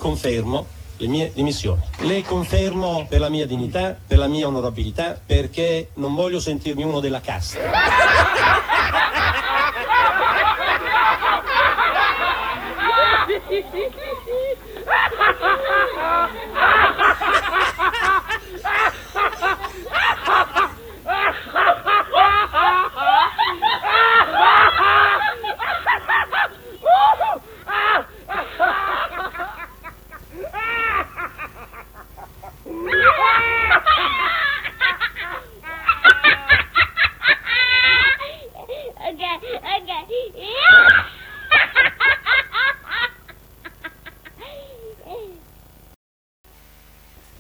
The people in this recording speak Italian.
confermo le mie dimissioni. Le confermo per la mia dignità, per la mia onorabilità, perché non voglio sentirmi uno della casta.